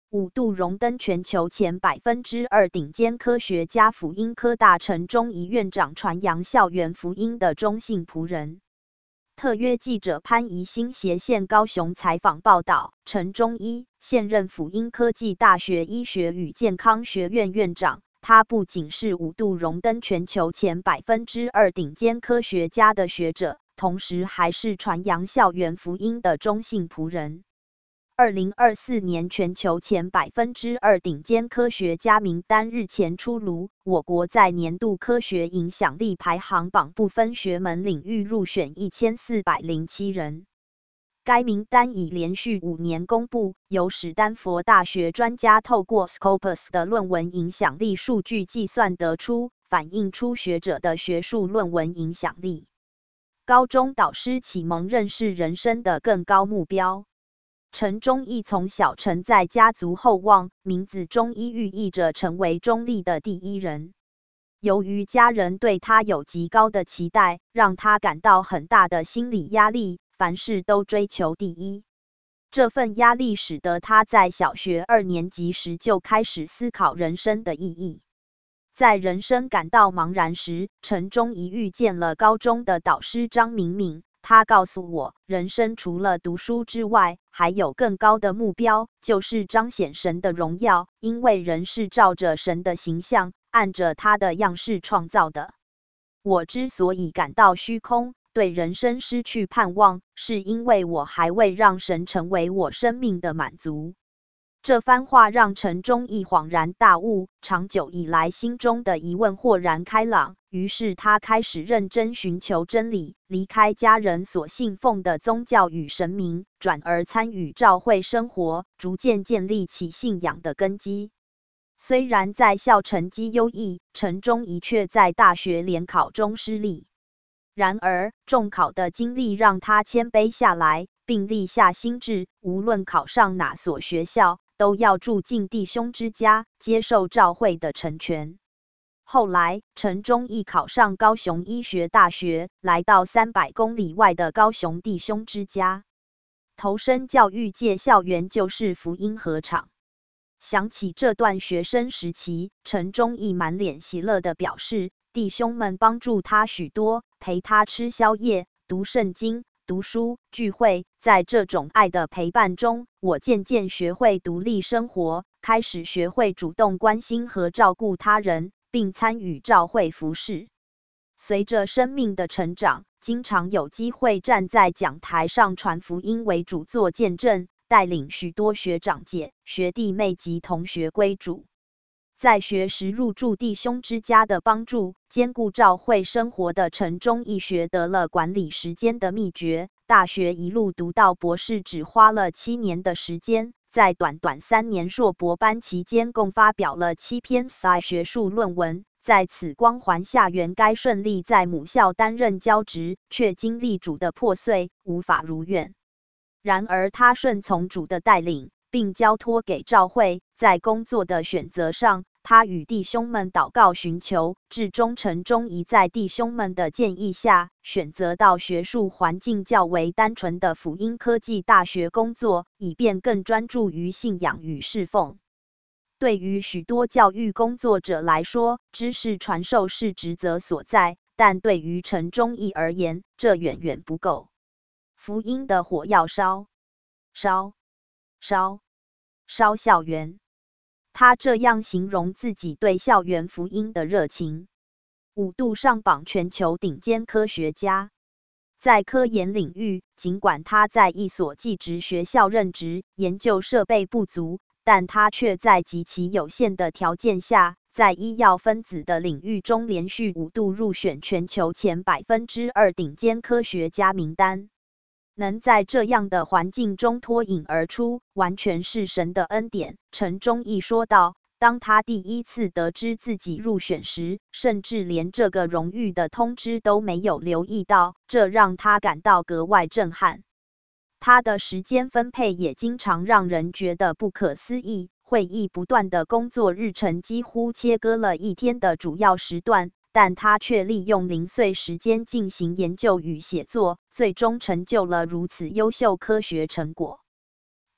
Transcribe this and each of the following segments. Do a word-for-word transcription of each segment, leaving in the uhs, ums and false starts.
五度荣登全球前 百分之二 顶尖科学家，辅英科大陈忠仪院长传扬校园福音的中信仆人。特约记者潘怡欣斜线高雄采访报道，陈忠仪现任辅英科技大学医学与健康学院院长，他不仅是五度荣登全球前 百分之二 顶尖科学家的学者，同时还是传扬校园福音的中信仆人。二零二四年全球前 百分之二 顶尖科学家名单日前出炉，我国在年度科学影响力排行榜不分学门领域入选一千四百零七人。该名单已连续五年公布，由史丹佛大学专家透过 Scopus 的论文影响力数据计算得出，反映出学者的学术论文影响力。高中导师启蒙认识人生的更高目标。陈忠义从小承在家族厚望，名字忠义寓意着成为中立的第一人。由于家人对他有极高的期待，让他感到很大的心理压力，凡事都追求第一。这份压力使得他在小学二年级时就开始思考人生的意义。在人生感到茫然时，陈忠仪遇见了高中的导师张敏敏。他告诉我，人生除了读书之外，还有更高的目标，就是彰显神的荣耀，因为人是照着神的形象，按着他的样式创造的。我之所以感到虚空，对人生失去盼望，是因为我还未让神成为我生命的满足。这番话让陈忠义恍然大悟，长久以来心中的疑问豁然开朗，于是他开始认真寻求真理，离开家人所信奉的宗教与神明，转而参与教会生活，逐渐建立起信仰的根基。虽然在校成绩优异，陈忠仪却在大学联考中失利。然而，重考的经历让他谦卑下来，并立下心志，无论考上哪所学校，都要住进弟兄之家，接受教会的成全。后来，陈忠义考上高雄医学大学，来到三百公里外的高雄弟兄之家，投身教育界校园就是福音禾场。想起这段学生时期，陈忠义满脸喜乐地表示，弟兄们帮助他许多，陪他吃宵夜、读圣经、读书、聚会。在这种爱的陪伴中，我渐渐学会独立生活，开始学会主动关心和照顾他人，并参与教会服事。随着生命的成长，经常有机会站在讲台上传福音为主做见证，带领许多学长姐、学弟妹及同学归主。在学时入住弟兄之家的帮助，兼顾教会生活的陈忠义学得了管理时间的秘诀。大学一路读到博士只花了七年的时间，在短短三年硕博班期间，共发表了七篇 Sci 学术论文。在此光环下，原该顺利在母校担任教职，却经历主的破碎，无法如愿。然而他顺从主的带领，并交托给教会，在工作的选择上，他与弟兄们祷告寻求，至终陈忠仪在弟兄们的建议下，选择到学术环境较为单纯的辅英科技大学工作，以便更专注于信仰与侍奉。对于许多教育工作者来说，知识传授是职责所在，但对于陈忠义而言，这远远不够。福音的火要烧，烧，烧，烧校园。他这样形容自己对校园福音的热情。五度上榜全球顶尖科学家。在科研领域，尽管他在一所技职学校任职，研究设备不足，但他却在极其有限的条件下，在医药分子的领域中连续五度入选全球前 百分之二 顶尖科学家名单。能在这样的环境中脱颖而出，完全是神的恩典。陈忠义说道，当他第一次得知自己入选时，甚至连这个荣誉的通知都没有留意到，这让他感到格外震撼。他的时间分配也经常让人觉得不可思议，会议不断的工作日程几乎切割了一天的主要时段，但他却利用零碎时间进行研究与写作，最终成就了如此优秀科学成果。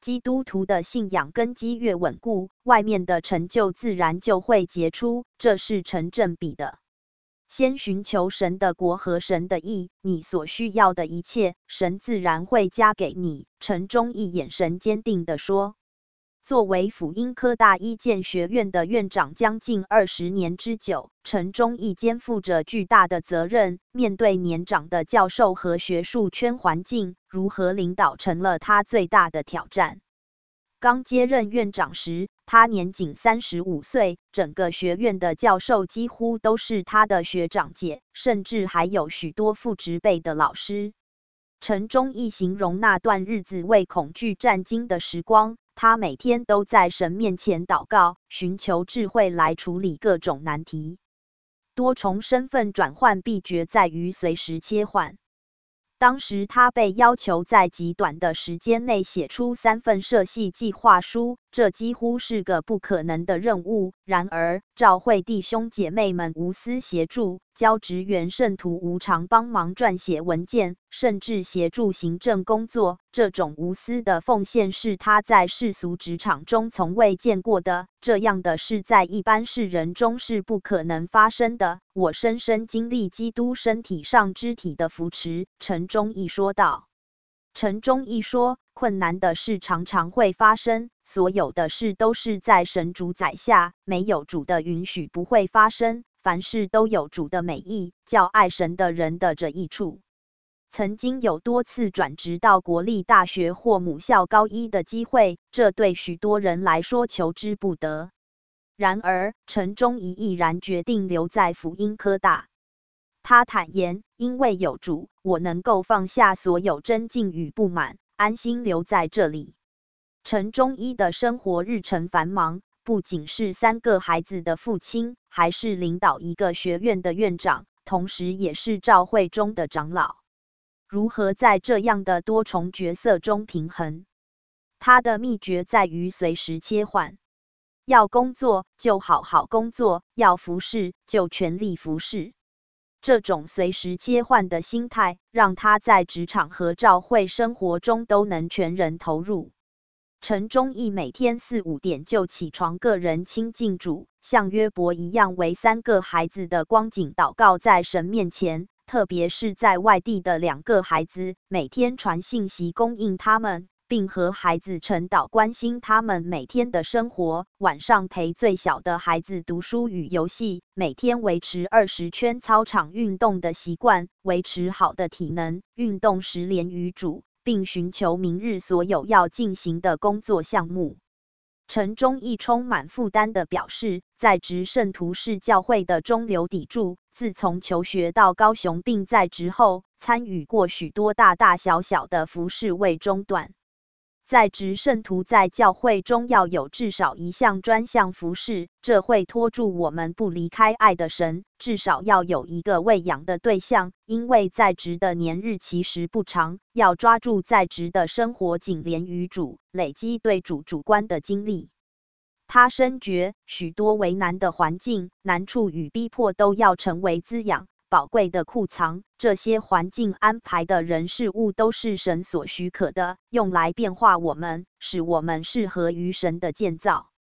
基督徒的信仰根基越稳固，外面的成就自然就会结出，这是成正比的。先寻求神的国和神的义，你所需要的一切，神自然会加给你。陈忠义眼神坚定地说。作为辅英科大医建学院的院长将近二十年之久，陈忠义肩负着巨大的责任，面对年长的教授和学术圈环境，如何领导成了他最大的挑战。刚接任院长时，他年仅三十五岁，整个学院的教授几乎都是他的学长姐，甚至还有许多父执辈的老师。陈忠义形容那段日子为恐惧战惊的时光，他每天都在神面前祷告，寻求智慧来处理各种难题。多重身份转换秘诀在于随时切换。当时他被要求在极短的时间内写出三份社系计划书，这几乎是个不可能的任务。然而，教会弟兄姐妹们无私协助，教职员圣徒无偿帮忙撰写文件，甚至协助行政工作。这种无私的奉献是他在世俗职场中从未见过的，这样的事在一般世人中是不可能发生的。我深深经历基督身体上肢体的扶持，陈忠义说道。陈忠义说，困难的事常常会发生，所有的事都是在神主宰下，没有主的允许不会发生，凡事都有主的美意，叫爱神的人的这一处。曾经有多次转职到国立大学或母校高一的机会，这对许多人来说求之不得。然而，陈忠义毅然决定留在辅英科大。他坦言，因为有主，我能够放下所有争竞与不满，安心留在这里。陈忠义的生活日程繁忙，不仅是三个孩子的父亲，还是领导一个学院的院长，同时也是教会中的长老。如何在这样的多重角色中平衡？他的秘诀在于随时切换。要工作就好好工作，要服侍就全力服侍。这种随时切换的心态，让他在职场和教会生活中都能全人投入。陈忠义每天四五点就起床，个人亲近主，像约伯一样为三个孩子的光景祷告在神面前。特别是在外地的两个孩子，每天传信息供应他们，并和孩子晨祷关心他们每天的生活，晚上陪最小的孩子读书与游戏，每天维持二十圈操场运动的习惯，维持好的体能，运动时连于主，并寻求明日所有要进行的工作项目。陈忠义充满负担地表示，在职圣徒是教会的中流砥柱，自从求学到高雄并在职后，参与过许多大大小小的服事未中断。在职圣徒在教会中要有至少一项专项服事，这会拖住我们不离开爱的神，至少要有一个喂养的对象，因为在职的年日其实不长，要抓住在职的生活紧连于主，累积对主主观的经历。他深觉，许多为难的环境、难处与逼迫都要成为滋养宝贵的库藏，这些环境安排的人事物都是神所许可的，用来变化我们，使我们适合于神的建造。